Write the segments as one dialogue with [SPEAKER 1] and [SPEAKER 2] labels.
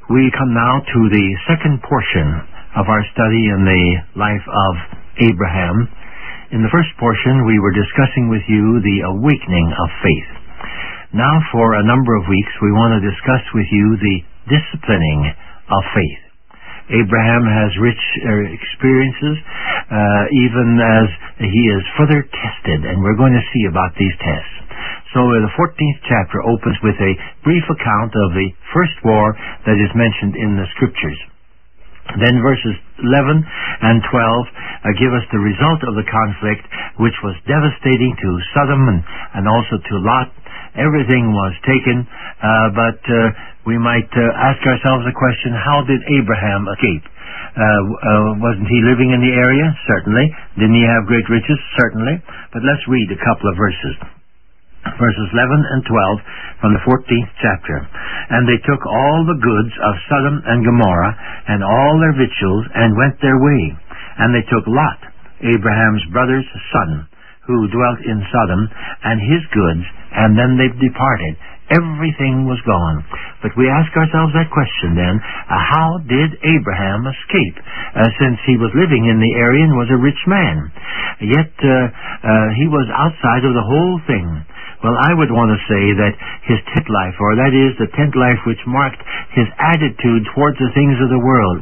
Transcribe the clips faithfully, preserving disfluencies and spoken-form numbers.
[SPEAKER 1] We come now to the second portion of our study in the life of Abraham. In the first portion, we were discussing with you the awakening of faith. Now, for a number of weeks, we want to discuss with you the disciplining of faith. Abraham has rich uh, experiences, uh, even as he is further tested, and we're going to see about these tests. So uh, the fourteenth chapter opens with a brief account of the first war that is mentioned in the Scriptures. Then verses eleven and twelve uh, give us the result of the conflict, which was devastating to Sodom and, and also to Lot. Everything was taken, uh, but uh, we might uh, ask ourselves a question: how did Abraham escape? Uh, uh, wasn't he living in the area? Certainly. Didn't he have great riches? Certainly. But let's read a couple of verses. Verses eleven and twelve from the fourteenth chapter. And they took all the goods of Sodom and Gomorrah, and all their victuals, and went their way. And they took Lot, Abraham's brother's son, who dwelt in Sodom, and his goods, and then they departed. Everything was gone. But we ask ourselves that question then, uh, how did Abraham escape, uh, since he was living in the area and was a rich man? Yet uh, uh, he was outside of the whole thing. Well, I would want to say that his tent life, or that is, the tent life which marked his attitude towards the things of the world,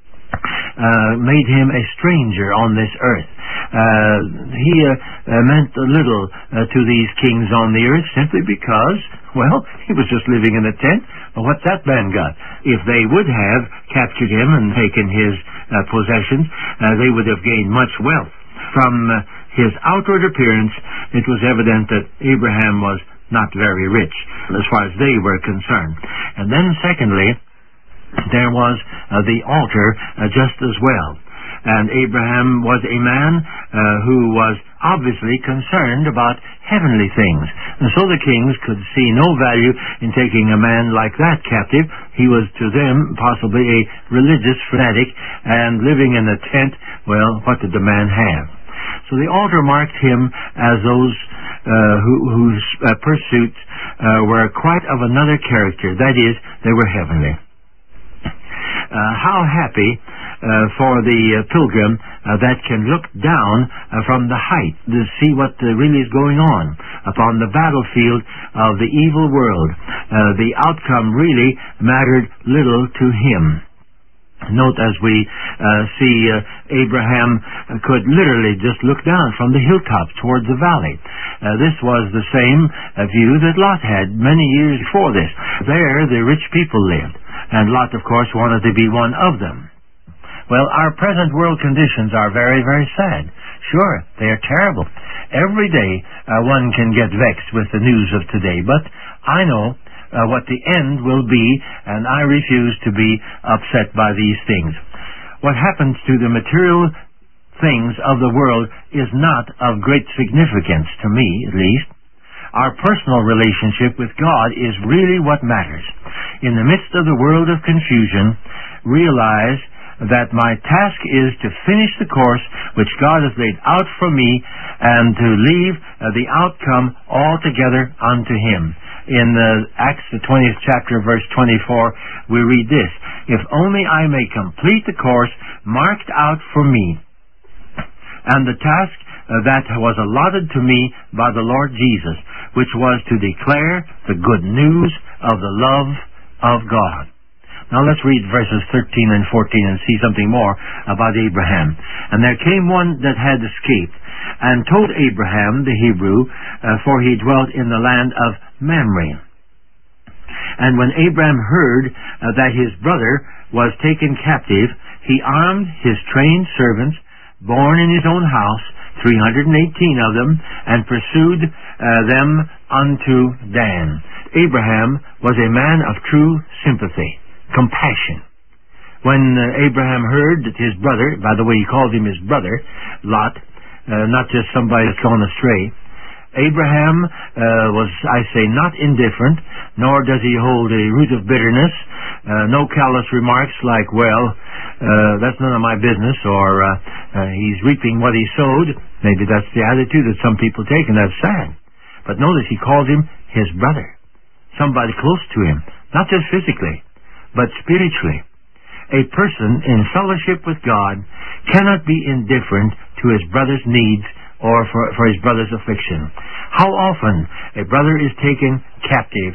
[SPEAKER 1] uh, made him a stranger on this earth. Uh, he uh, uh, meant little uh, to these kings on the earth simply because, well, he was just living in a tent. Well, what's that man got? If they would have captured him and taken his uh, possessions, uh, they would have gained much wealth. From uh, his outward appearance, it was evident that Abraham was not very rich, as far as they were concerned. And then, secondly, there was uh, the altar uh, just as well. And Abraham was a man uh, who was obviously concerned about heavenly things. And so the kings could see no value in taking a man like that captive. He was to them possibly a religious fanatic, and living in a tent, well, what did the man have? So the altar marked him as those uh, who, whose uh, pursuits uh, were quite of another character. That is, they were heavenly. Uh, how happy uh, for the uh, pilgrim uh, that can look down uh, from the height to see what uh, really is going on upon the battlefield of the evil world. Uh, the outcome really mattered little to him. Note as we uh, see uh, Abraham could literally just look down from the hilltop towards the valley. Uh, this was the same uh, view that Lot had many years before this. There the rich people lived, and Lot, of course, wanted to be one of them. Well, our present world conditions are very, very sad. Sure, they are terrible. Every day uh, one can get vexed with the news of today, but I know Uh, what the end will be, and I refuse to be upset by these things. What happens to the material things of the world is not of great significance, to me at least. Our personal relationship with God is really what matters. In the midst of the world of confusion, realize that my task is to finish the course which God has laid out for me, and to leave uh, the outcome altogether unto Him. In uh, Acts, the twentieth chapter, verse twenty-four, we read this: "If only I may complete the course marked out for me, and the task uh, that was allotted to me by the Lord Jesus, which was to declare the good news of the love of God." Now let's read verses thirteen and fourteen and see something more about Abraham. "And there came one that had escaped, and told Abraham the Hebrew, uh, for he dwelt in the land of Mamre. And when Abraham heard uh, that his brother was taken captive, he armed his trained servants, born in his own house, three hundred eighteen of them, and pursued uh, them unto Dan." Abraham was a man of true sympathy, compassion. When uh, Abraham heard that his brother, by the way, he called him his brother, Lot, uh, not just somebody that's gone astray, Abraham uh, was, I say, not indifferent, nor does he hold a root of bitterness, uh, no callous remarks like, well, uh, that's none of my business, or uh, uh, he's reaping what he sowed. Maybe that's the attitude that some people take, and that's sad. But notice he calls him his brother, somebody close to him, not just physically, but spiritually. A person in fellowship with God cannot be indifferent to his brother's needs or for, for his brother's affliction. How often a brother is taken captive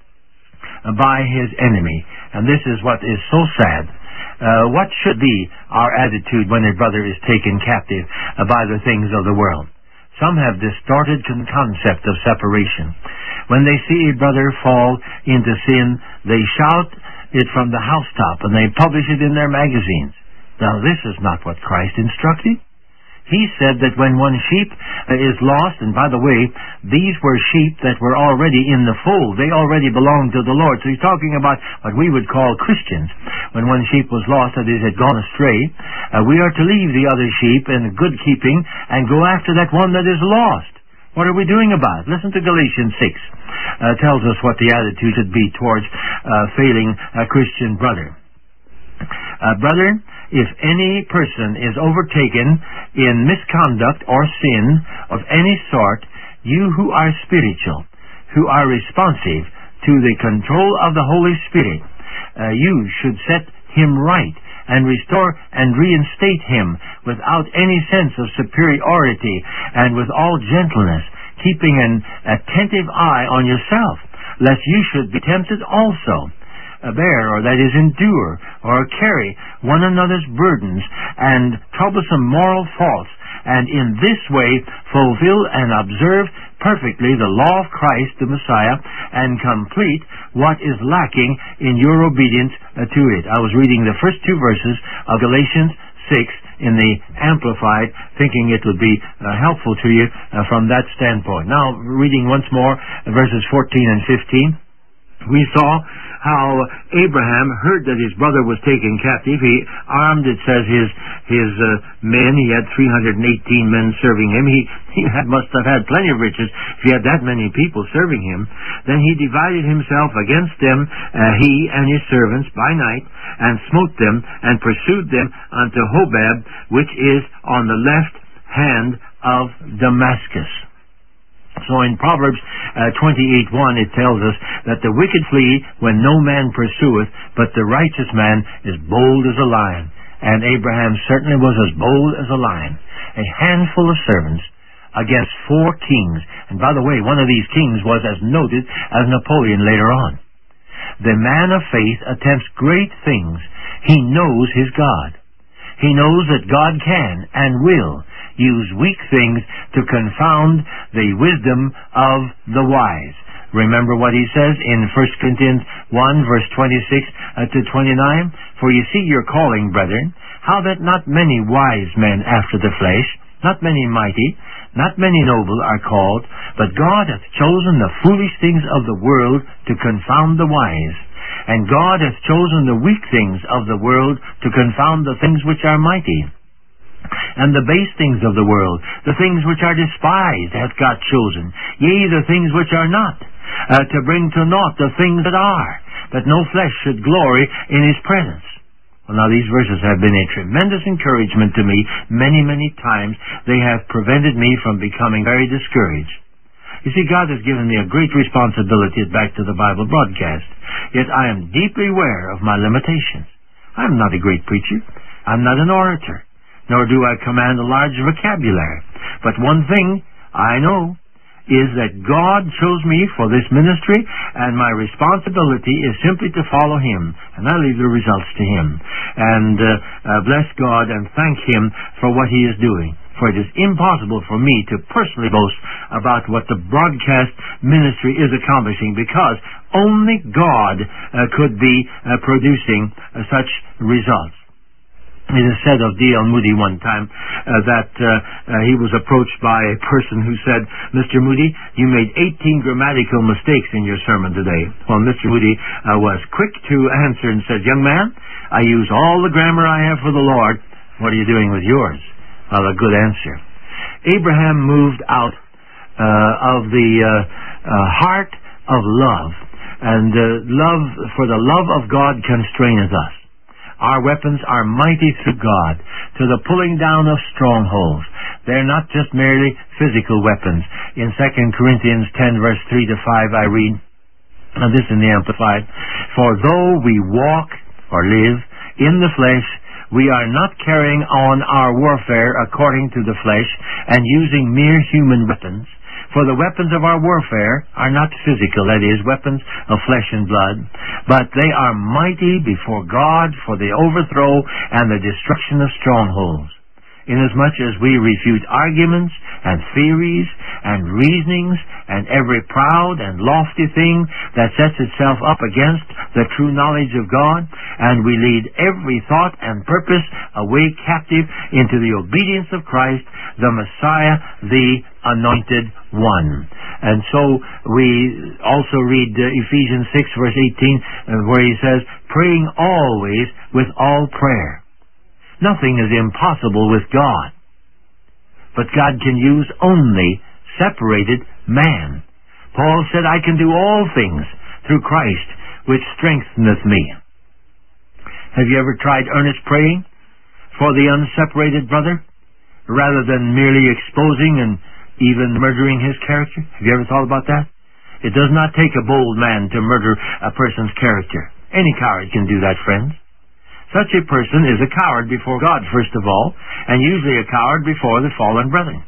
[SPEAKER 1] by his enemy, and this is what is so sad. Uh, what should be our attitude when a brother is taken captive uh, by the things of the world? Some have distorted con- concept of separation. When they see a brother fall into sin, they shout it from the housetop and they publish it in their magazines. Now, this is not what Christ instructed. He said that when one sheep uh, is lost, and by the way, these were sheep that were already in the fold. They already belonged to the Lord. So he's talking about what we would call Christians. When one sheep was lost, that is, had gone astray, uh, we are to leave the other sheep in good keeping and go after that one that is lost. What are we doing about it? Listen to Galatians six. Uh, tells us what the attitude should be towards uh, failing a Christian brother. Uh, brother, if any person is overtaken in misconduct or sin of any sort, you who are spiritual, who are responsive to the control of the Holy Spirit, uh, you should set him right and restore and reinstate him without any sense of superiority and with all gentleness, keeping an attentive eye on yourself, lest you should be tempted also. Uh, bear, or that is endure, or carry one another's burdens and troublesome moral faults, and in this way fulfill and observe perfectly the law of Christ the Messiah, and complete what is lacking in your obedience uh, to it. I was reading the first two verses of Galatians six in the Amplified, thinking it would be uh, helpful to you uh, from that standpoint. Now, reading once more uh, verses fourteen and fifteen, we saw how Abraham heard that his brother was taken captive. He armed, it says, his his uh, men. He had three hundred eighteen men serving him. He, he had, must have had plenty of riches if he had that many people serving him. Then he divided himself against them, uh, he and his servants, by night, and smote them, and pursued them unto Hobab, which is on the left hand of Damascus. So in Proverbs uh, twenty-eight one, it tells us that the wicked flee when no man pursueth, but the righteous man is bold as a lion. And Abraham certainly was as bold as a lion. A handful of servants against four kings. And by the way, one of these kings was as noted as Napoleon later on. The man of faith attempts great things. He knows his God. He knows that God can and will use weak things to confound the wisdom of the wise. Remember what he says in First Corinthians one, verse twenty-six to twenty-nine? For you see your calling, brethren, how that not many wise men after the flesh, not many mighty, not many noble are called, but God hath chosen the foolish things of the world to confound the wise. And God hath chosen the weak things of the world to confound the things which are mighty. And the base things of the world, the things which are despised, hath God chosen, yea, the things which are not, uh, to bring to naught the things that are, that no flesh should glory in his presence. Well, now these verses have been a tremendous encouragement to me many, many times. They have prevented me from becoming very discouraged. You see, God has given me a great responsibility at Back to the Bible broadcast, yet I am deeply aware of my limitations. I'm not a great preacher. I'm not an orator. Nor do I command a large vocabulary. But one thing I know is that God chose me for this ministry, and my responsibility is simply to follow Him, and I leave the results to Him. And uh, uh, bless God and thank Him for what He is doing. For it is impossible for me to personally boast about what the broadcast ministry is accomplishing, because only God uh, could be uh, producing uh, such results. It is said of D L Moody one time uh, that uh, uh, he was approached by a person who said, Mister Moody, you made eighteen grammatical mistakes in your sermon today. Well, Mister Moody uh, was quick to answer and said, young man, I use all the grammar I have for the Lord. What are you doing with yours? Well, a good answer. Abraham moved out uh, of the uh, uh, heart of love, and uh, love for the love of God constraineth us. Our weapons are mighty through God to the pulling down of strongholds. They're not just merely physical weapons. In Second Corinthians ten, verse three to five, I read, and this in the Amplified, For though we walk, or live, in the flesh, we are not carrying on our warfare according to the flesh and using mere human weapons. For the weapons of our warfare are not physical, that is, weapons of flesh and blood, but they are mighty before God for the overthrow and the destruction of strongholds. Inasmuch as we refute arguments and theories and reasonings and every proud and lofty thing that sets itself up against the true knowledge of God, and we lead every thought and purpose away captive into the obedience of Christ, the Messiah, the Anointed One. And so we also read uh, Ephesians six verse eighteen, uh, where he says, praying always with all prayer. Nothing is impossible with God. But God can use only separated man. Paul said, I can do all things through Christ, which strengtheneth me. Have you ever tried earnest praying for the unseparated brother, rather than merely exposing and even murdering his character? Have you ever thought about that? It does not take a bold man to murder a person's character. Any coward can do that, friends. Such a person is a coward before God, first of all, and usually a coward before the fallen brethren.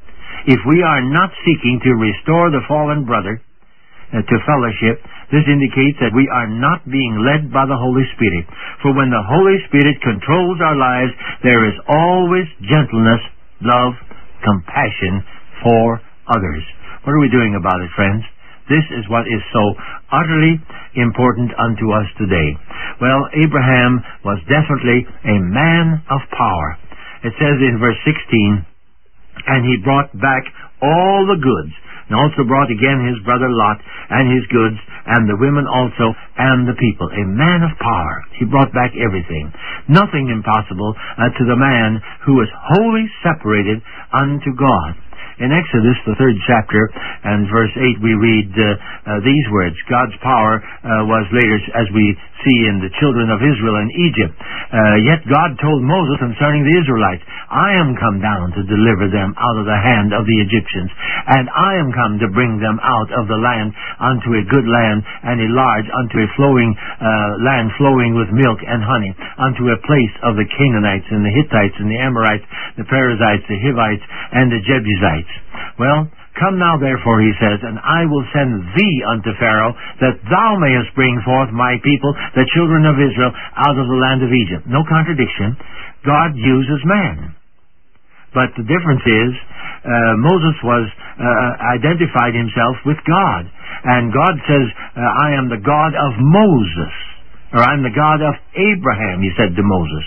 [SPEAKER 1] If we are not seeking to restore the fallen brother uh, to fellowship, this indicates that we are not being led by the Holy Spirit. For when the Holy Spirit controls our lives, there is always gentleness, love, compassion for others. What are we doing about it, friends? This is what is so utterly important unto us today. Well, Abraham was definitely a man of power. It says in verse sixteen, and he brought back all the goods, and also brought again his brother Lot, and his goods, and the women also, and the people. A man of power. He brought back everything. Nothing impossible uh, to the man who was wholly separated unto God. In Exodus, the third chapter, and verse eight, we read uh, uh, these words. God's power uh, was later, as we see in the children of Israel in Egypt. Uh, yet God told Moses concerning the Israelites, I am come down to deliver them out of the hand of the Egyptians, and I am come to bring them out of the land unto a good land, and a large, unto a flowing uh, land flowing with milk and honey, unto a place of the Canaanites, and the Hittites, and the Amorites, the Perizzites, the Hivites, and the Jebusites. Well, come now therefore, he says, and I will send thee unto Pharaoh, that thou mayest bring forth my people, the children of Israel, out of the land of Egypt. No contradiction. God uses man. But the difference is, uh, Moses was uh, identified himself with God. And God says, uh, I am the God of Moses. Or I am the God of Abraham, he said to Moses.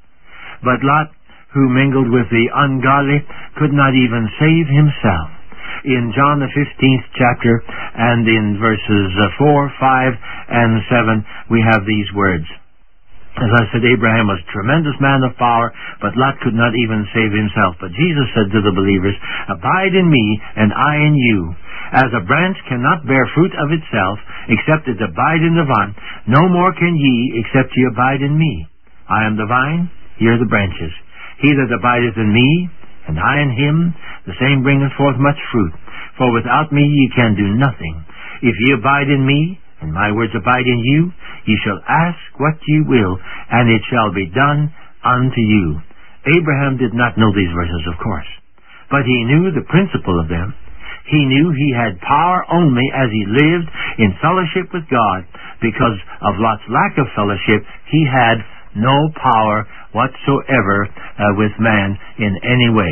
[SPEAKER 1] But Lot, who mingled with the ungodly, could not even save himself. In John the fifteenth chapter, and in verses four, five, and seven, we have these words. As I said, Abraham was a tremendous man of power, but Lot could not even save himself. But Jesus said to the believers, abide in me, and I in you. As a branch cannot bear fruit of itself, except it abide in the vine, no more can ye, except ye abide in me. I am the vine, ye are the branches. He that abideth in me, and I in him, the same bringeth forth much fruit. For without me ye can do nothing. If ye abide in me, and my words abide in you, ye shall ask what ye will, and it shall be done unto you. Abraham did not know these verses, of course, but he knew the principle of them. He knew he had power only as he lived in fellowship with God. Because of Lot's lack of fellowship, he had no power whatsoever uh, with man in any way.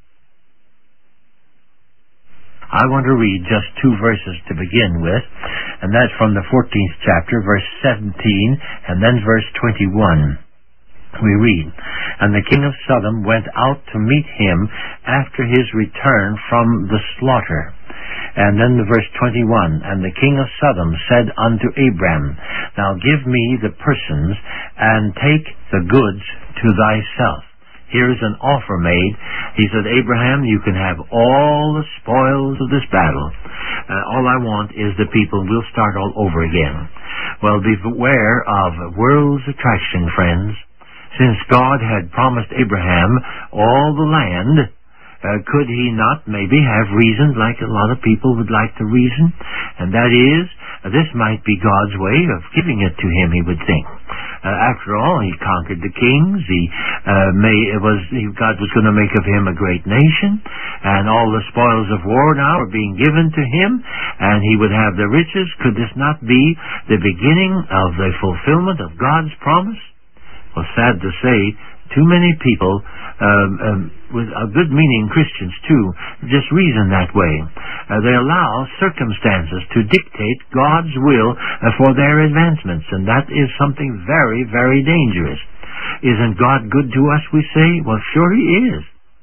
[SPEAKER 1] I want to read just two verses to begin with, and that's from the fourteenth chapter, verse seventeen, and then verse twenty-one. We read, and the king of Sodom went out to meet him after his return from the slaughter. And then the verse twenty-one, and the king of Sodom said unto Abram, now give me the persons, and take the goods to thyself. Here's an offer made. He said, Abraham, you can have all the spoils of this battle. Uh, all I want is the people. We'll start all over again. Well, beware of world's attraction, friends. Since God had promised Abraham all the land, Uh, could he not maybe have reasoned like a lot of people would like to reason? And that is, uh, this might be God's way of giving it to him, he would think. Uh, after all, he conquered the kings. He uh, may, it was he, God was going to make of him a great nation, and all the spoils of war now are being given to him, and he would have the riches. Could this not be the beginning of the fulfillment of God's promise? Well, sad to say, too many people, um, um, with a good meaning Christians too, just reason that way. Uh, they allow circumstances to dictate God's will uh, for their advancements, and that is something very, very dangerous. Isn't God good to us, we say? Well, sure he is.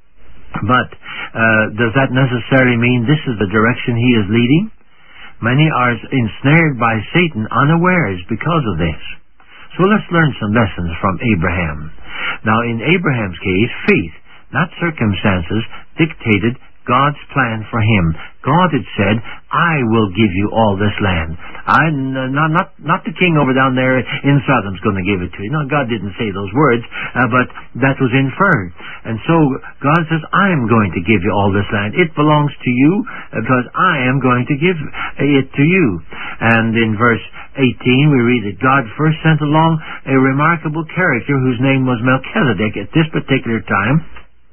[SPEAKER 1] But uh, does that necessarily mean this is the direction he is leading? Many are ensnared by Satan unawares because of this. So let's learn some lessons from Abraham. Now, in Abraham's case, faith, not circumstances, dictated God's plan for him. God had said, I will give you all this land. I, not, not, not the king over down there in Sodom's going to give it to you. No, God didn't say those words, uh, but that was inferred. And so God says, I am going to give you all this land. It belongs to you because I am going to give it to you. And in verse eighteen, we read that God first sent along a remarkable character whose name was Melchizedek at this particular time,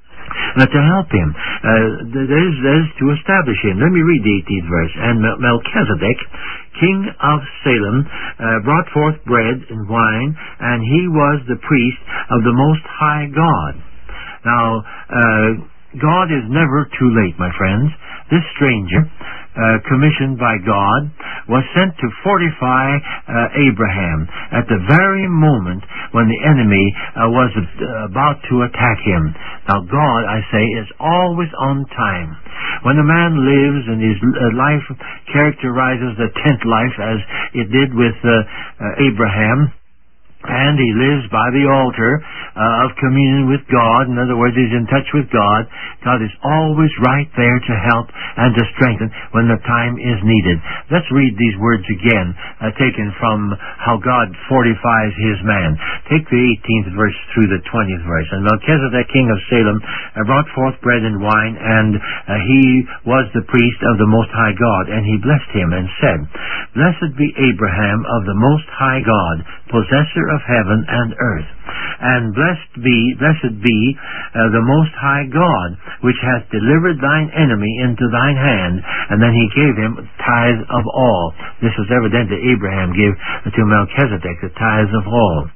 [SPEAKER 1] Uh, to help him. Uh, that, is, that is to establish him. Let me read the eighteenth verse. And Melchizedek, king of Salem, uh, brought forth bread and wine, and he was the priest of the Most High God. Now, uh, God is never too late, my friends. This stranger, uh, commissioned by God, was sent to fortify uh, Abraham at the very moment when the enemy uh, was uh, about to attack him. Now, God, I say, is always on time. When a man lives and his uh, life characterizes the tent life as it did with uh, uh, Abraham, and he lives by the altar uh, of communion with God. In other words, he's in touch with God. God is always right there to help and to strengthen when the time is needed. Let's read these words again, uh, taken from how God fortifies his man. Take the eighteenth verse through the twentieth verse. And Melchizedek, king of Salem, uh, brought forth bread and wine, and uh, he was the priest of the Most High God. And he blessed him and said, Blessed be Abraham of the Most High God, possessor of heaven and earth, and blessed be, blessed be uh, the Most High God, which hath delivered thine enemy into thine hand. And then he gave him tithe of all. This was evidently Abraham gave to Melchizedek the tithes of all.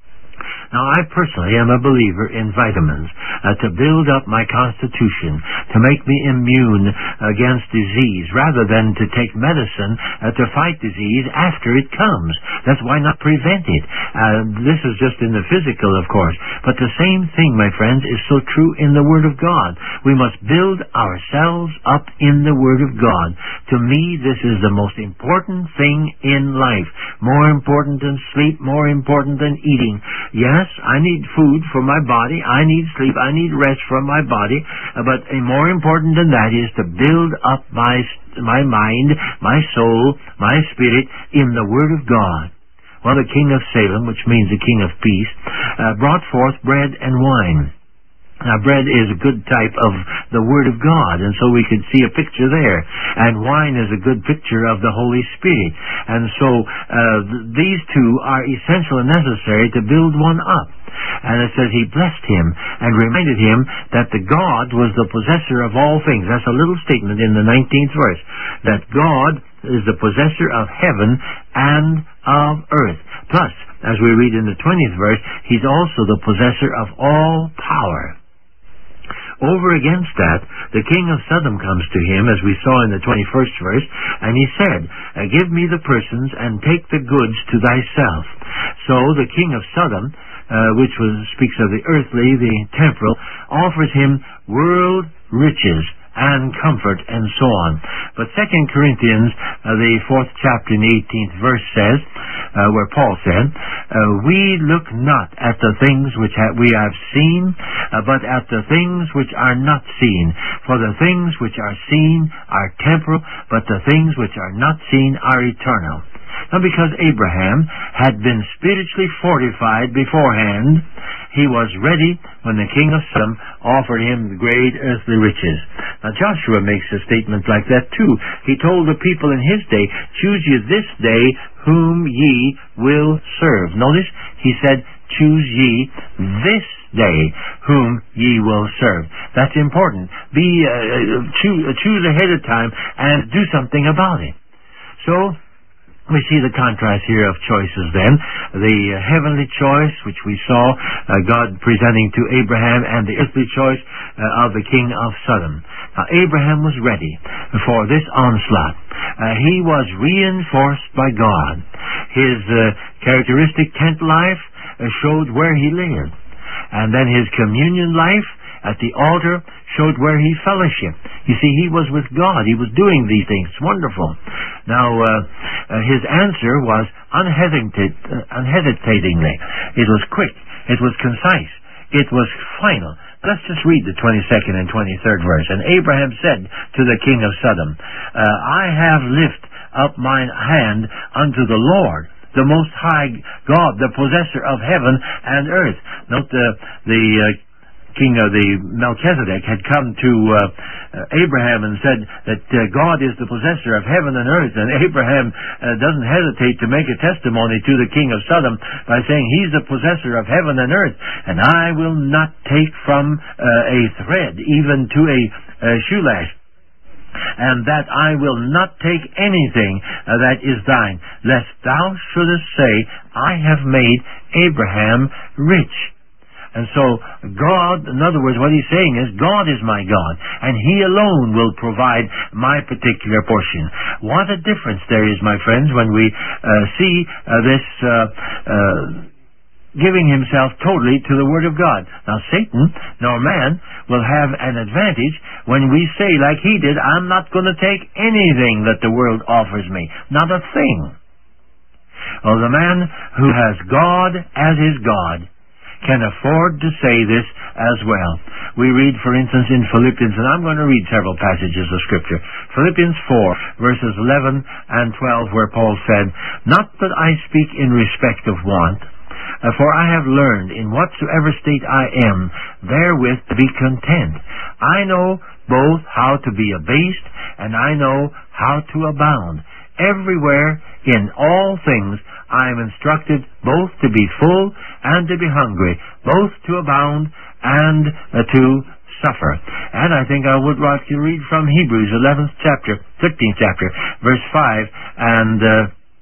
[SPEAKER 1] Now, I personally am a believer in vitamins uh, to build up my constitution, to make me immune against disease, rather than to take medicine uh, to fight disease after it comes. That's why not prevent it. Uh, this is just in the physical, of course. But the same thing, my friends, is so true in the Word of God. We must build ourselves up in the Word of God. To me, this is the most important thing in life. More important than sleep, more important than eating. Yes, I need food for my body. I need sleep. I need rest from my body. But more important than that is to build up my my mind, my soul, my spirit in the Word of God. Well, the king of Salem, which means the king of peace, uh, brought forth bread and wine. Now, bread is a good type of the Word of God, and so we could see a picture there. And wine is a good picture of the Holy Spirit. And so uh, th- these two are essential and necessary to build one up. And it says he blessed him and reminded him that the God was the possessor of all things. That's a little statement in the nineteenth verse. That God is the possessor of heaven and of earth. Plus, as we read in the twentieth verse, he's also the possessor of all power. Over against that, the king of Sodom comes to him, as we saw in the twenty-first verse, and he said, Give me the persons and take the goods to thyself. So the king of Sodom, uh, which was, speaks of the earthly, the temporal, offers him world riches and comfort, and so on. But Second Corinthians, uh, the fourth chapter and eighteenth verse says, uh, where Paul said, uh, We look not at the things which ha- we have seen, uh, but at the things which are not seen. For the things which are seen are temporal, but the things which are not seen are eternal. Now, because Abraham had been spiritually fortified beforehand, He was ready when the king of Sodom offered him the great earthly riches. Now Joshua makes a statement like that too. He told the people in his day, choose ye this day whom ye will serve. Notice, he said, choose ye this day whom ye will serve. That's important. Be uh, choose, choose ahead of time and do something about it. So, we see the contrast here of choices then. The uh, heavenly choice, which we saw uh, God presenting to Abraham, and the earthly choice uh, of the king of Sodom. Now, Abraham was ready for this onslaught. Uh, he was reinforced by God. His uh, characteristic tent life uh, showed where he lived. And then his communion life at the altar showed where he fellowshiped. You see, he was with God. He was doing these things. It's wonderful. Now, uh, uh, his answer was unhesitate, uh, unhesitatingly. It was quick. It was concise. It was final. Let's just read the twenty-second and twenty-third verse. And Abraham said to the king of Sodom, uh, I have lifted up mine hand unto the Lord, the Most High God, the possessor of heaven and earth. Note the, the uh, king of the Melchizedek had come to uh, uh, Abraham and said that uh, God is the possessor of heaven and earth, and Abraham uh, doesn't hesitate to make a testimony to the king of Sodom by saying he's the possessor of heaven and earth, and I will not take from uh, a thread even to a, a shoelash, and that I will not take anything uh, that is thine, lest thou shouldest say, I have made Abraham rich. And so God, in other words, what he's saying is, God is my God, and he alone will provide my particular portion. What a difference there is, my friends, when we uh, see uh, this uh, uh, giving himself totally to the Word of God. Now, Satan, nor man, will have an advantage when we say, like he did, I'm not going to take anything that the world offers me. Not a thing. Well, the man who has God as his God can afford to say this as well. We read, for instance, in Philippians, and I'm going to read several passages of Scripture. Philippians four, verses eleven and twelve, where Paul said, Not that I speak in respect of want, uh, for I have learned in whatsoever state I am, therewith to be content. I know both how to be abased, and I know how to abound. Everywhere, in all things, I am instructed both to be full and to be hungry, both to abound and uh, to suffer. And I think I would like to read from Hebrews eleventh chapter, thirteenth chapter, verse five, and uh,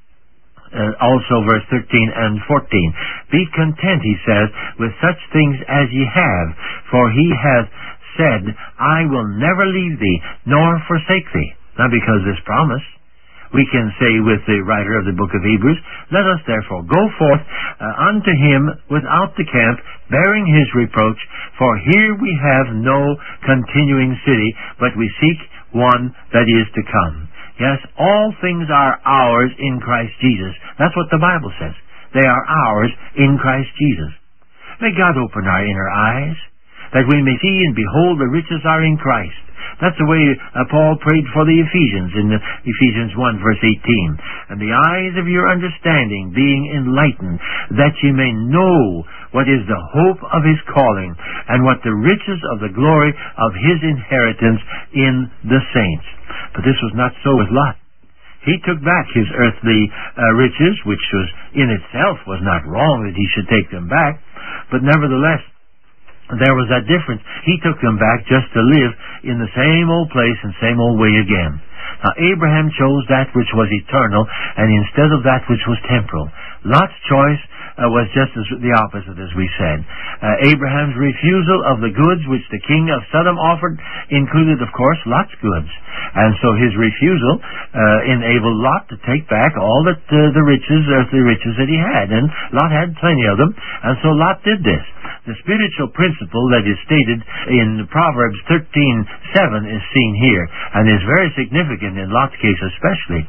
[SPEAKER 1] uh, also verse thirteen and fourteen. Be content, he says, with such things as ye have, for he hath said, I will never leave thee, nor forsake thee. Now, because this promise, we can say with the writer of the book of Hebrews, let us therefore go forth uh, unto him without the camp, bearing his reproach, for here we have no continuing city, but we seek one that is to come. Yes, all things are ours in Christ Jesus. That's what the Bible says. They are ours in Christ Jesus. May God open our inner eyes, that we may see and behold the riches are in Christ. That's the way uh, Paul prayed for the Ephesians in uh, Ephesians one, verse eighteen. And the eyes of your understanding being enlightened, that ye may know what is the hope of his calling, and what the riches of the glory of his inheritance in the saints. But this was not so with Lot. He took back his earthly uh, riches, which was in itself was not wrong that he should take them back, but nevertheless, there was that difference. He took them back just to live in the same old place and same old way again. Now, Abraham chose that which was eternal, and instead of that which was temporal. Lot's choice uh, was just as the opposite, as we said. Uh, Abraham's refusal of the goods which the king of Sodom offered included, of course, Lot's goods. And so his refusal uh, enabled Lot to take back all that uh, the riches, earthly riches that he had. And Lot had plenty of them, and so Lot did this. The spiritual principle that is stated in Proverbs thirteen seven is seen here, and is very significant in Lot's case especially.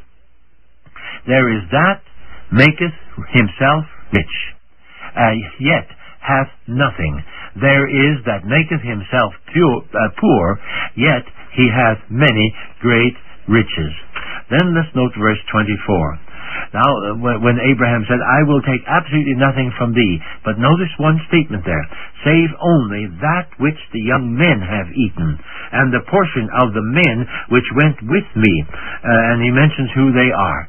[SPEAKER 1] There is that maketh himself rich, uh, yet hath nothing. There is that maketh himself pure, uh, poor, yet he hath many great riches. Then let's note verse twenty-four. Now, uh, when Abraham said, I will take absolutely nothing from thee, but notice one statement there, save only that which the young men have eaten, and the portion of the men which went with me. Uh, and he mentions who they are.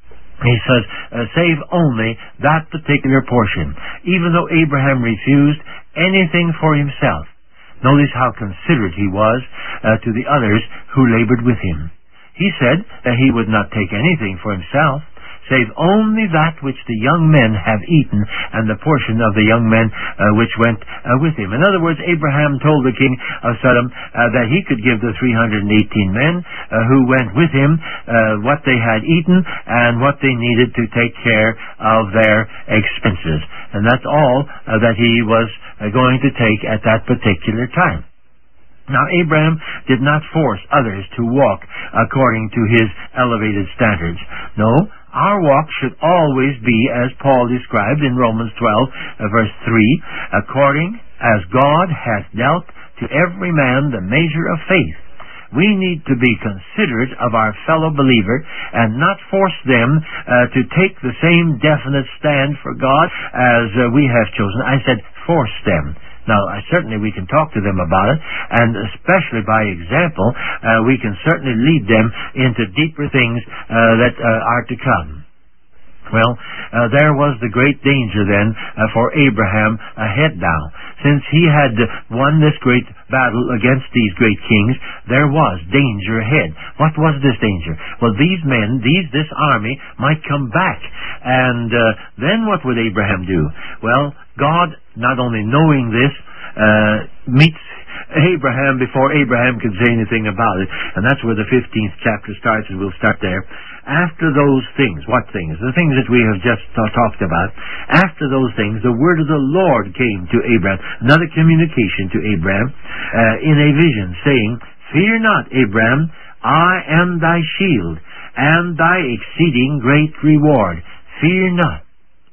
[SPEAKER 1] He says, uh, save only that particular portion, even though Abraham refused anything for himself. Notice how considerate he was uh, to the others who labored with him. He said that he would not take anything for himself, save only that which the young men have eaten, and the portion of the young men uh, which went uh, with him. In other words, Abraham told the king of Sodom uh, that he could give the three hundred eighteen men uh, who went with him uh, what they had eaten and what they needed to take care of their expenses. And that's all uh, that he was uh, going to take at that particular time. Now, Abraham did not force others to walk according to his elevated standards. No, our walk should always be, as Paul described in Romans twelve, uh, verse three, according as God hath dealt to every man the measure of faith. We need to be considerate of our fellow believer and not force them uh, to take the same definite stand for God as uh, we have chosen. I said force them. Now, uh, certainly we can talk to them about it, and especially by example, uh, we can certainly lead them into deeper things uh, that uh, are to come. Well, uh, there was the great danger then uh, for Abraham ahead now. Since he had won this great battle against these great kings, there was danger ahead. What was this danger? Well, these men, these this army, might come back. And uh, then what would Abraham do? Well, God, not only knowing this, uh, meets Abraham before Abraham could say anything about it. And that's where the fifteenth chapter starts, and we'll start there. After those things, what things? The things that we have just uh, talked about. After those things, the word of the Lord came to Abraham. Another communication to Abraham uh, in a vision, saying, Fear not, Abraham, I am thy shield, and thy exceeding great reward. Fear not.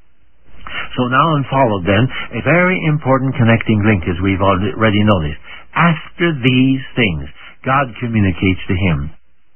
[SPEAKER 1] So now and followed then a very important connecting link, as we've already noticed. After these things, God communicates to him.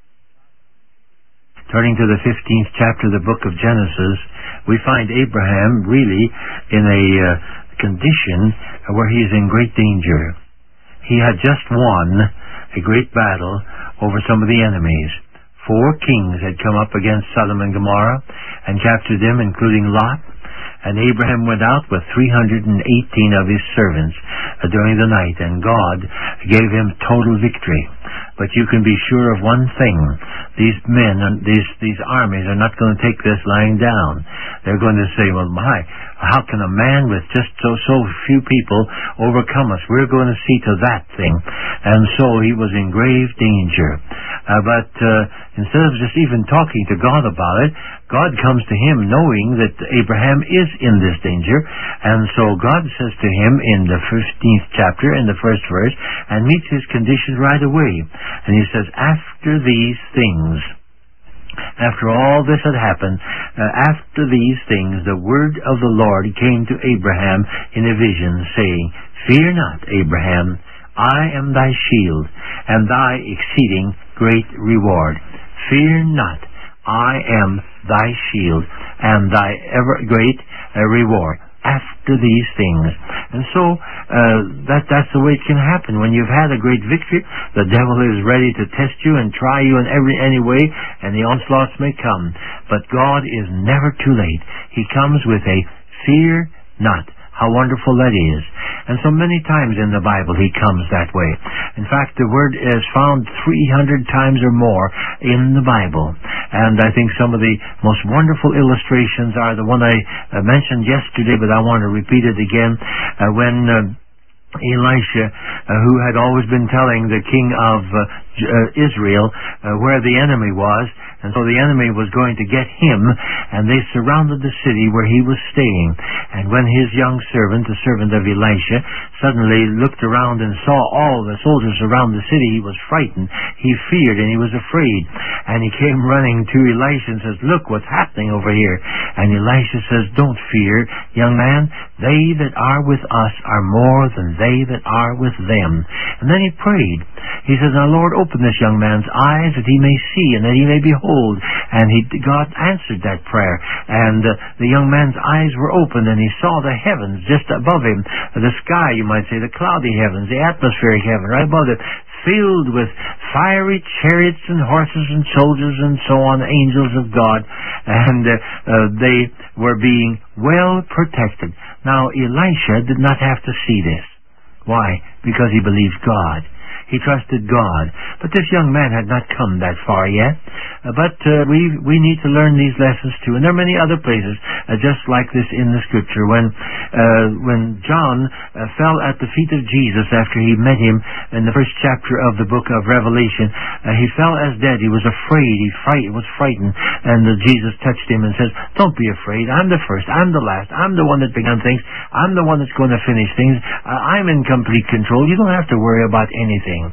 [SPEAKER 1] Turning to the fifteenth chapter of the book of Genesis, we find Abraham really in a uh, condition where he is in great danger. He had just won a great battle over some of the enemies. Four kings had come up against Sodom and Gomorrah and captured them, including Lot. And Abraham went out with three hundred eighteen of his servants uh, during the night, and God gave him total victory. But you can be sure of one thing. These men, and these these armies are not going to take this lying down. They're going to say, well, my, how can a man with just so, so few people overcome us? We're going to see to that thing. And so he was in grave danger. Uh, but uh, instead of just even talking to God about it, God comes to him knowing that Abraham is in this danger. And so God says to him in the fifteenth chapter, in the first verse, and meets his condition right away. And he says, after these things, after all this had happened, uh, after these things, the word of the Lord came to Abraham in a vision, saying, Fear not, Abraham, I am thy shield, and thy exceeding great reward. Fear not, I am thy shield, and thy ever great uh, reward. After these things. And so uh, that that's the way it can happen. When you've had a great victory, the devil is ready to test you and try you in every any way, and the onslaughts may come. But God is never too late. He comes with a fear not. How wonderful that is. And so many times in the Bible he comes that way. In fact, the word is found three hundred times or more in the Bible. And I think some of the most wonderful illustrations are the one I uh, mentioned yesterday, but I want to repeat it again. Uh, when uh, Elisha, uh, who had always been telling the king of uh, uh, Israel uh, where the enemy was, and so the enemy was going to get him, and they surrounded the city where he was staying. And when his young servant, the servant of Elisha, suddenly looked around and saw all the soldiers around the city, he was frightened. He feared and he was afraid. And he came running to Elisha and says, Look what's happening over here. And Elisha says, Don't fear, young man. They that are with us are more than they that are with them. And then he prayed. He says, Now Lord, open this young man's eyes that he may see and that he may behold. And he, God answered that prayer. And uh, the young man's eyes were opened, and he saw the heavens just above him, the sky, you might say, the cloudy heavens, the atmospheric heaven right above it, filled with fiery chariots and horses and soldiers and so on, angels of God. And uh, uh, they were being well protected. Now, Elisha did not have to see this. Why? Because he believed God. He trusted God. But this young man had not come that far yet. Uh, but uh, we we need to learn these lessons too. And there are many other places uh, just like this in the Scripture. When uh, when John uh, fell at the feet of Jesus after he met him in the first chapter of the book of Revelation, uh, he fell as dead. He was afraid. He fright, was frightened. And uh, Jesus touched him and says, "Don't be afraid. I'm the first. I'm the last. I'm the one that began things. I'm the one that's going to finish things. Uh, I'm in complete control. You don't have to worry about anything."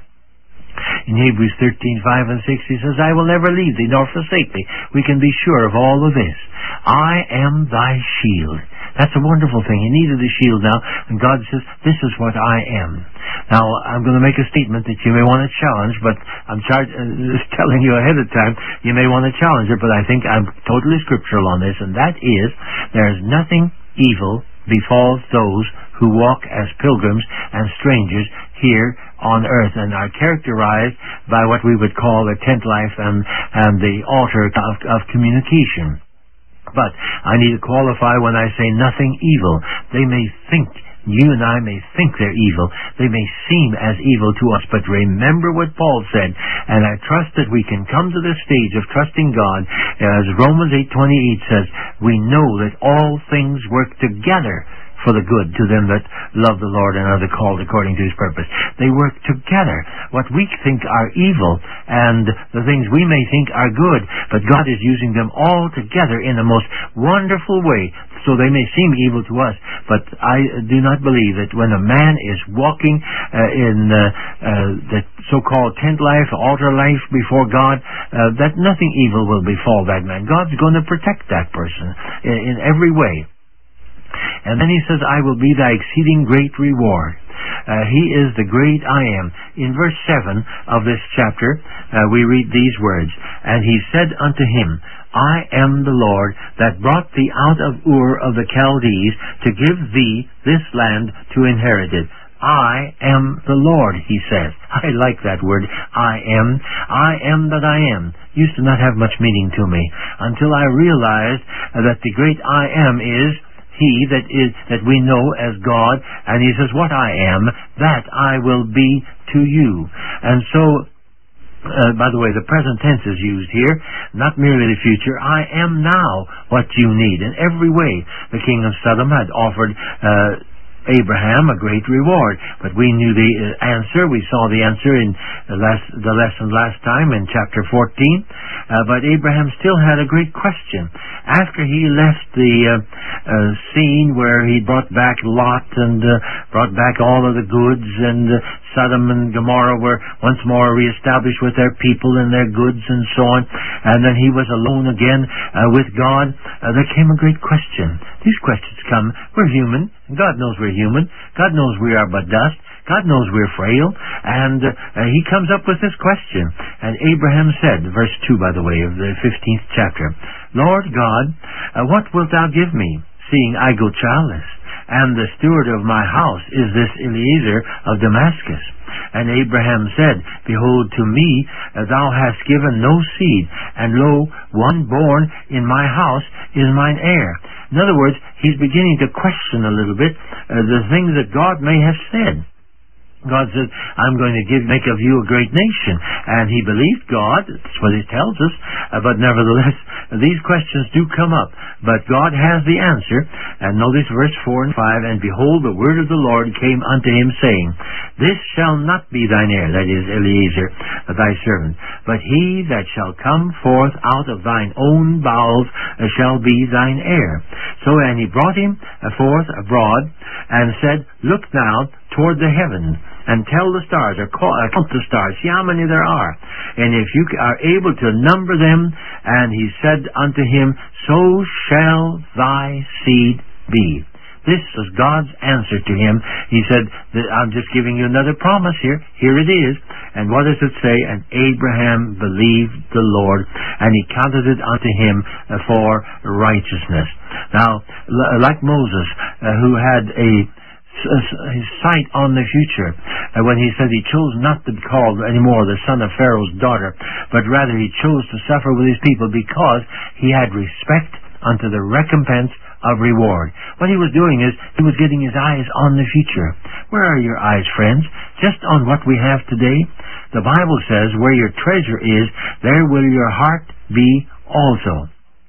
[SPEAKER 1] In Hebrews thirteen, five and six, he says, "I will never leave thee nor forsake thee." We can be sure of all of this. I am thy shield. That's a wonderful thing. He needed a shield now, and God says, this is what I am. Now, I'm going to make a statement that you may want to challenge, but I'm char- uh, telling you ahead of time, you may want to challenge it, but I think I'm totally scriptural on this, and that is, there is nothing evil befalls those who walk as pilgrims and strangers here on earth and are characterized by what we would call the tent life and, and the altar of, of communication. But I need to qualify when I say nothing evil. They may think, you and I may think they're evil. They may seem as evil to us, but remember what Paul said, and I trust that we can come to this stage of trusting God. As Romans eight twenty-eight says, we know that all things work together for the good to them that love the Lord and are the called according to His purpose. They work together. What we think are evil and the things we may think are good, but God is using them all together in the most wonderful way. So they may seem evil to us, but I do not believe that when a man is walking uh, in uh, uh, the so-called tent life, altar life before God, uh, that nothing evil will befall that man. God's going to protect that person in, in every way. And then he says, I will be thy exceeding great reward. Uh, he is the great I am. In verse seven of this chapter, uh, we read these words, and he said unto him, I am the Lord that brought thee out of Ur of the Chaldees to give thee this land to inherit it. I am the Lord, he says. I like that word, I am. I am that I am. Used to not have much meaning to me until I realized that the great I am is He that is that we know as God, and he says, what I am, that I will be to you. And so, uh, by the way, the present tense is used here, not merely the future. I am now what you need. In every way, the king of Sodom had offered uh, Abraham a great reward, but we knew the uh, answer. We saw the answer in the, last, the lesson last time in chapter fourteen. Uh, but Abraham still had a great question. After he left the uh, uh, scene where he brought back Lot and uh, brought back all of the goods, and uh, Sodom and Gomorrah were once more reestablished with their people and their goods and so on, and then he was alone again uh, with God, uh, there came a great question. These questions come. We're human. God knows we're human. God knows we are but dust. God knows we're frail. And uh, he comes up with this question. And Abraham said, verse two, by the way, of the fifteenth chapter, Lord God, uh, what wilt thou give me, seeing I go childless? And the steward of my house is this Eliezer of Damascus. And Abraham said, Behold, to me uh, thou hast given no seed, and lo, one born in my house is mine heir. In other words, he's beginning to question a little bit uh, the things that God may have said. God said, I'm going to give, make of you a great nation. And he believed God. That's what it tells us. Uh, but nevertheless, these questions do come up. But God has the answer. And notice verse four and five, And behold, the word of the Lord came unto him, saying, This shall not be thine heir, that is, Eliezer, thy servant, but he that shall come forth out of thine own bowels uh, shall be thine heir. So, and he brought him forth abroad, and said, Look now toward the heavens, and tell the stars, or call, uh, count the stars, see how many there are. And if you are able to number them, and he said unto him, So shall thy seed be. This was God's answer to him. He said, I'm just giving you another promise here. Here it is. And what does it say? And Abraham believed the Lord, and he counted it unto him for righteousness. Now, like Moses, uh, who had a his sight on the future, uh, when he said he chose not to be called anymore the son of Pharaoh's daughter, but rather he chose to suffer with his people because he had respect unto the recompense of reward. What he was doing is he was getting his eyes on the future. Where are your eyes, friends? Just on what we have today? The Bible says, where your treasure is, there will your heart be also.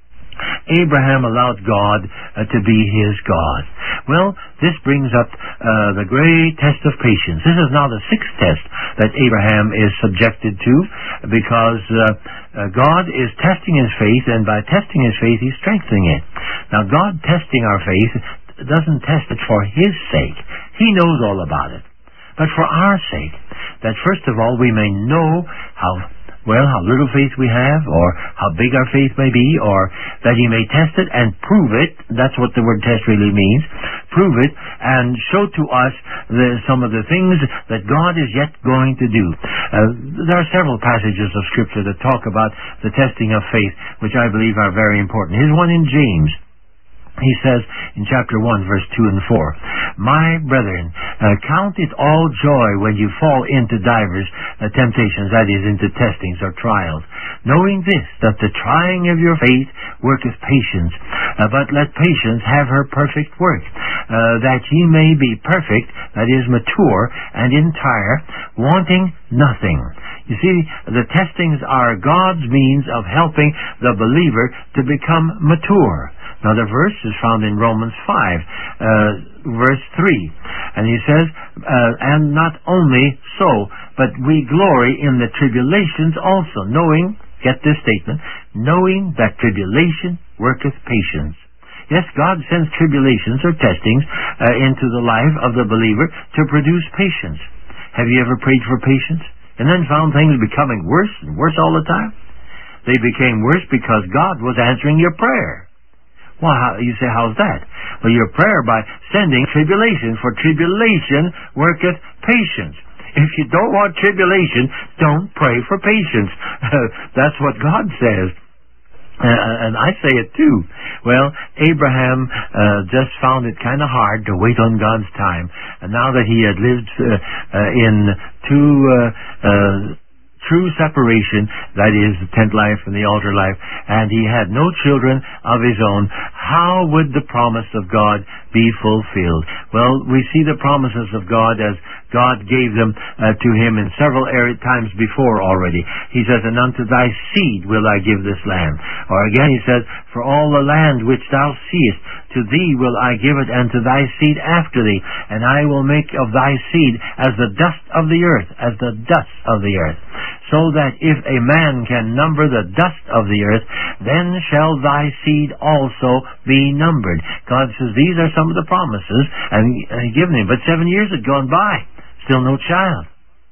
[SPEAKER 1] Abraham allowed God uh, to be his God. Well, this brings up uh, the great test of patience. This is now the sixth test that Abraham is subjected to, because uh, uh, God is testing his faith, and by testing his faith, he's strengthening it. Now, God testing our faith doesn't test it for his sake. He knows all about it. But for our sake, that first of all we may know how well, how little faith we have, or how big our faith may be, or that he may test it and prove it. That's what the word test really means. Prove it and show to us the, some of the things that God is yet going to do. Uh, there are several passages of Scripture that talk about the testing of faith, which I believe are very important. Here's one in James. He says in chapter one, verse two and four, My brethren, uh, count it all joy when you fall into divers uh, temptations, that is, into testings or trials, knowing this, that the trying of your faith worketh patience. Uh, but let patience have her perfect work, uh, that ye may be perfect, that is, mature and entire, wanting nothing. You see, the testings are God's means of helping the believer to become mature. Now, the verse is found in Romans five, uh, verse three. And he says, uh, and not only so, but we glory in the tribulations also, knowing, get this statement, knowing that tribulation worketh patience. Yes, God sends tribulations or testings uh, into the life of the believer to produce patience. Have you ever prayed for patience and then found things becoming worse and worse all the time? They became worse because God was answering your prayer. Well, how, you say, how's that? Well, your prayer by sending tribulation, for tribulation worketh patience. If you don't want tribulation, don't pray for patience. That's what God says. Uh, and I say it too. Well, Abraham uh, just found it kind of hard to wait on God's time. And now that he had lived uh, uh, in two uh, uh, true separation, that is, the tent life and the altar life, and he had no children of his own, how would the promise of God be fulfilled? Well, we see the promises of God as God gave them uh, to him in several times before already. He says, and unto thy seed will I give this land. Or again he says, for all the land which thou seest, to thee will I give it, and to thy seed after thee, and I will make of thy seed as the dust of the earth, as the dust of the earth. So that if a man can number the dust of the earth, then shall thy seed also be numbered. God says these are some of the promises, and He given him. But seven years had gone by, still no child.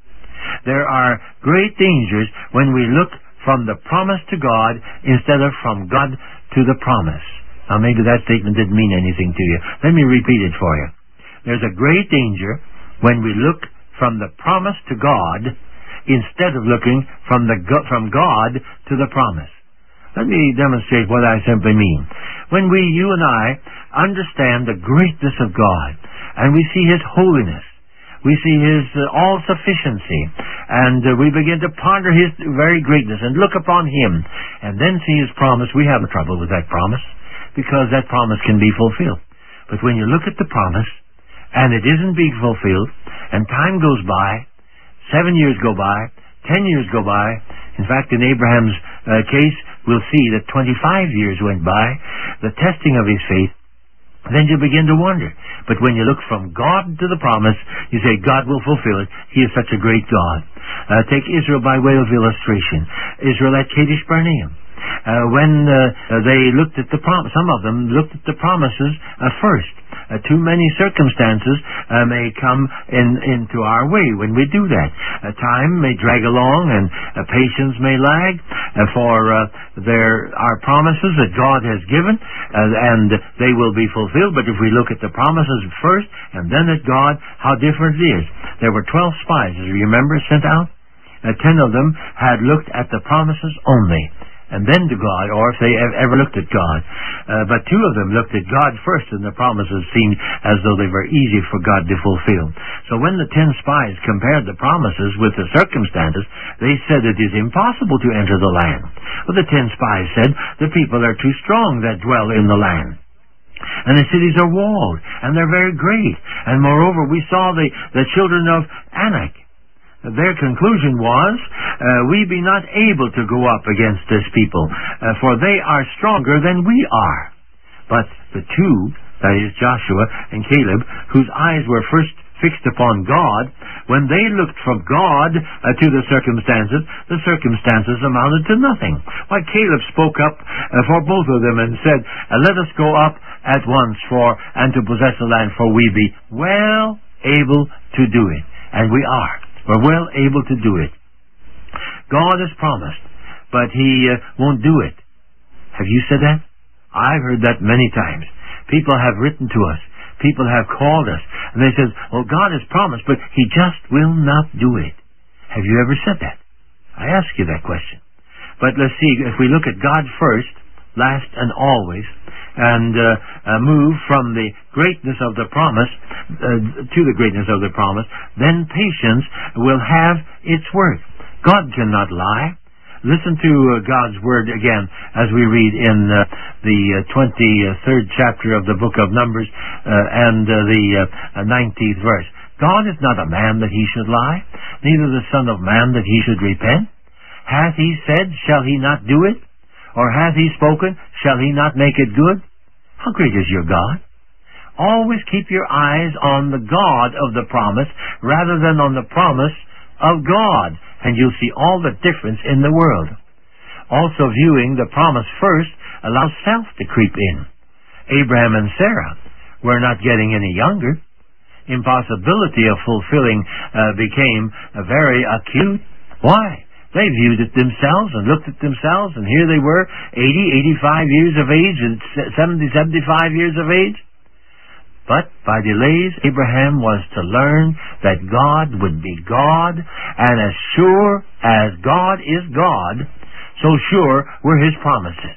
[SPEAKER 1] There are great dangers when we look from the promise to God instead of from God to the promise. Now maybe that statement didn't mean anything to you. Let me repeat it for you. There's a great danger when we look from the promise to God instead of looking from the from God to the promise. Let me demonstrate what I simply mean. When we, you and I, understand the greatness of God, and we see His holiness, we see His uh, all-sufficiency, and uh, we begin to ponder His very greatness and look upon Him, and then see His promise, we have no trouble with that promise, because that promise can be fulfilled. But when you look at the promise, and it isn't being fulfilled, and time goes by, seven years go by, ten years go by, in fact, in Abraham's uh, case, we'll see that twenty-five years went by, the testing of his faith, then you begin to wonder. But when you look from God to the promise, you say, God will fulfill it. He is such a great God. Uh, take Israel by way of illustration. Israel at Kadesh Barnea. Uh, when uh, they looked at the prom- some of them looked at the promises uh, first. uh, too many circumstances uh, may come in into our way when we do that. Uh, time may drag along, and uh, patience may lag uh, for uh, there are promises that God has given, uh, and they will be fulfilled. But if we look at the promises first and then at God, how different it is. There were twelve spies, as you remember, sent out. Uh, ten of them had looked at the promises only, and then to God, or if they ever looked at God. Uh, but two of them looked at God first, and the promises seemed as though they were easy for God to fulfill. So when the ten spies compared the promises with the circumstances, they said it is impossible to enter the land. Well, the ten spies said, the people are too strong that dwell in the land. And the cities are walled, and they're very great. And moreover, we saw the, the children of Anak. Their conclusion was, uh, we be not able to go up against this people, uh, for they are stronger than we are. But the two, that is Joshua and Caleb, whose eyes were first fixed upon God, when they looked from God uh, to the circumstances, the circumstances amounted to nothing. Why, Caleb spoke up uh, for both of them and said, uh, let us go up at once for and to possess the land, for we be well able to do it. And we are. We're well able to do it. God has promised, but He uh, won't do it. Have you said that? I've heard that many times. People have written to us. People have called us. And they said, well, God has promised, but He just will not do it. Have you ever said that? I ask you that question. But let's see, if we look at God first, last and always, and uh, uh, move from the greatness of the promise uh, to the greatness of the promise, then patience will have its work. God cannot lie. Listen to uh, God's word again as we read in uh, the uh, twenty-third chapter of the book of Numbers uh, and uh, the uh, nineteenth verse. God is not a man that He should lie, neither the Son of Man that He should repent. Hath He said, shall He not do it? Or hath He spoken, shall He not make it good? How great is your God? Always keep your eyes on the God of the promise rather than on the promise of God, and you'll see all the difference in the world. Also, viewing the promise first allows self to creep in. Abraham and Sarah were not getting any younger. Impossibility of fulfilling uh, became uh, very acute. Why? They viewed it themselves and looked at themselves, and here they were, eighty, eighty-five years of age, and seventy, seventy-five years of age. But by delays, Abraham was to learn that God would be God, and as sure as God is God, so sure were His promises.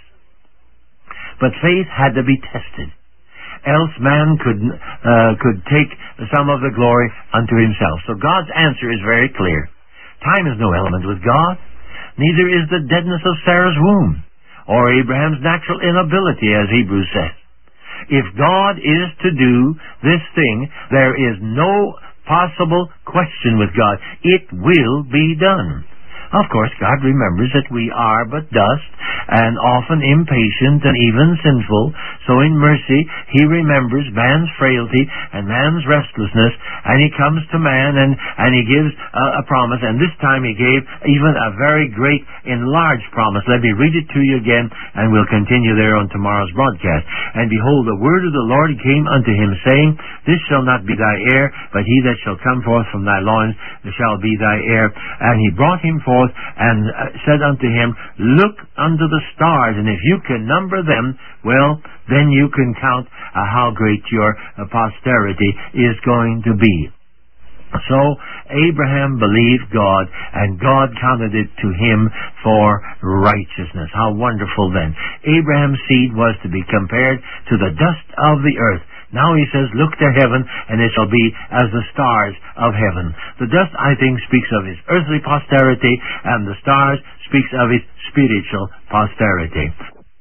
[SPEAKER 1] But faith had to be tested, else man could uh, could take some of the glory unto himself. So God's answer is very clear. Time is no element with God. Neither is the deadness of Sarah's womb, or Abraham's natural inability, as Hebrews says. If God is to do this thing, there is no possible question with God. It will be done. Of course, God remembers that we are but dust, and often impatient and even sinful. So in mercy, He remembers man's frailty and man's restlessness, and He comes to man and, and He gives a, a promise. And this time He gave even a very great enlarged promise. Let me read it to you again, and we'll continue there on tomorrow's broadcast. And behold, the word of the Lord came unto him, saying, This shall not be thy heir, but he that shall come forth from thy loins shall be thy heir. And he brought him forth and said unto him, Look unto the stars, and if you can number them, well, then you can count uh, how great your uh, posterity is going to be. So Abraham believed God, and God counted it to him for righteousness. How wonderful then. Abraham's seed was to be compared to the dust of the earth. Now he says, look to heaven, and it shall be as the stars of heaven. The dust, I think, speaks of his earthly posterity, and the stars speaks of his spiritual posterity.